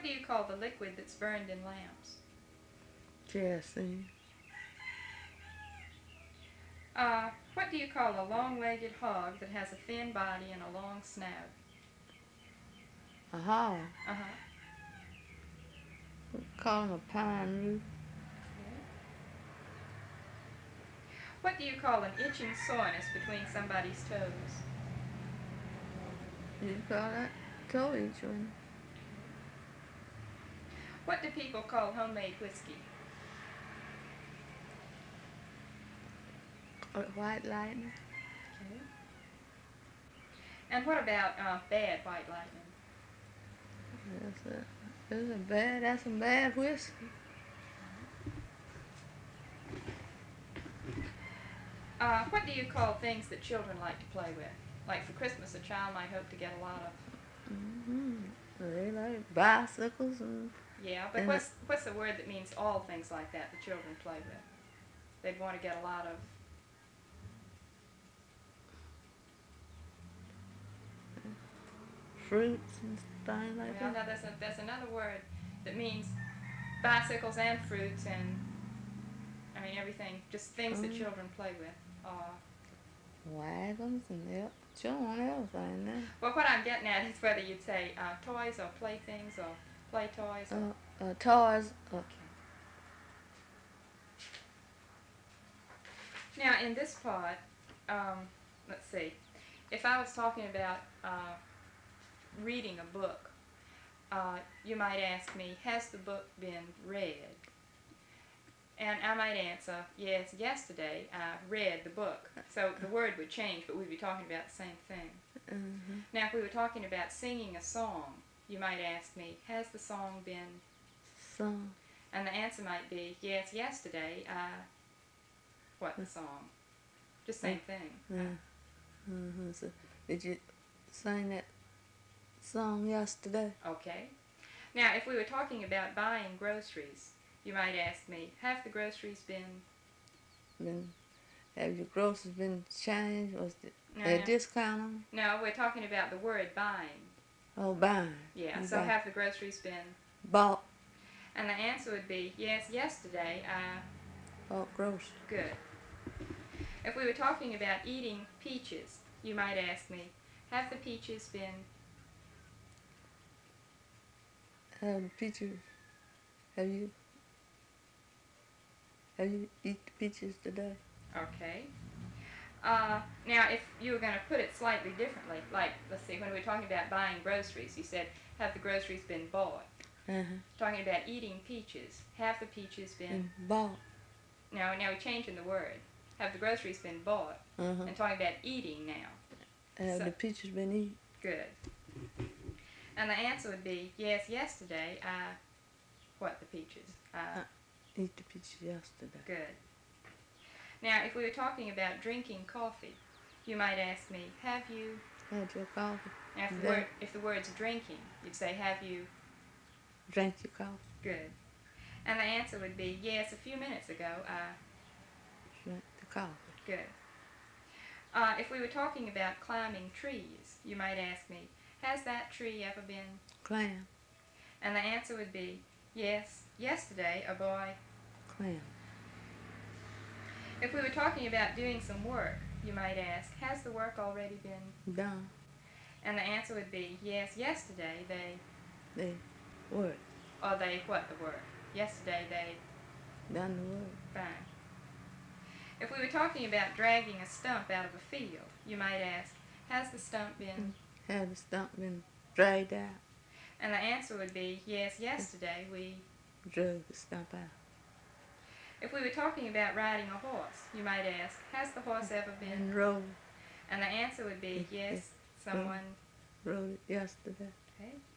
do you call the liquid that's burned in lamps? Kerosene. What do you call a long-legged hog that has a thin body and a long snout? A hog. Uh-huh. We call them a pine root. Okay. What do you call an itching soreness between somebody's toes? You call that toe itching. What do people call homemade whiskey? White lightning. Okay. And what about bad white lightning? That's some bad whiskey. What do you call things that children like to play with? Like for Christmas, a child might hope to get a lot of. Mm-hmm. They like bicycles and. Yeah, but what's the word that means all things like that the children play with? They'd want to get a lot of. Fruits and things like Well, that. no, there's another word that means bicycles and fruits and, I mean, everything, just things that children play with. Wagons and children everything now. Well, what I'm getting at is whether you'd say toys or playthings or play toys or... Toys. Now, in this part, let's see, if I was talking about reading a book, you might ask me, has the book been read? And I might answer, yes, yesterday I read the book. So the word would change, but we'd be talking about the same thing. Mm-hmm. Now, if we were talking about singing a song, you might ask me, has the song been Song? And the answer might be, yes, yesterday I... What, the song? Just same thing. Mm-hmm. So, did you sing that song yesterday? Okay. Now, if we were talking about buying groceries, you might ask me, have the groceries been... Have your groceries been changed? Was No, there no. a discount on them? No, we're talking about the word buying. Oh, buying. Yeah, You so buy. have the groceries been... Bought And the answer would be, yes, yesterday I... bought groceries. Good. If we were talking about eating peaches, you might ask me, have the peaches been... Have the peaches? Have you eat the peaches today? Okay. Now, if you were going to put it slightly differently, like, let's see, when we were talking about buying groceries, you said, have the groceries been bought? Uh-huh. Talking about eating peaches, have the peaches been... Bought. Now we're changing the word. Have the groceries been bought? Uh-huh. And talking about eating now. Have So- the peaches been eaten? Good. And the answer would be, yes, yesterday I... What, the peaches? Eat the peaches yesterday. Good. Now, if we were talking about drinking coffee, you might ask me, have you... Had your coffee? Now, if the word's drinking, you'd say, have you... Drank your coffee? Good. And the answer would be, yes, a few minutes ago I... Drank the coffee. Good. If we were talking about climbing trees, you might ask me, has that tree ever been... Clam. And the answer would be, yes, yesterday a boy... Clam. If we were talking about doing some work, you might ask, has the work already been... Done. And the answer would be, yes, yesterday they... They work. Or they, what, the work? Yesterday they... Done the work. Fine. If we were talking about dragging a stump out of a field, you might ask, has the stump been... Have the stump been dragged out? And the answer would be, yes, yesterday we... Drug the stump out. If we were talking about riding a horse, you might ask, has the horse ever been... And rode. And the answer would be, yes, someone... Rode it yesterday. Okay.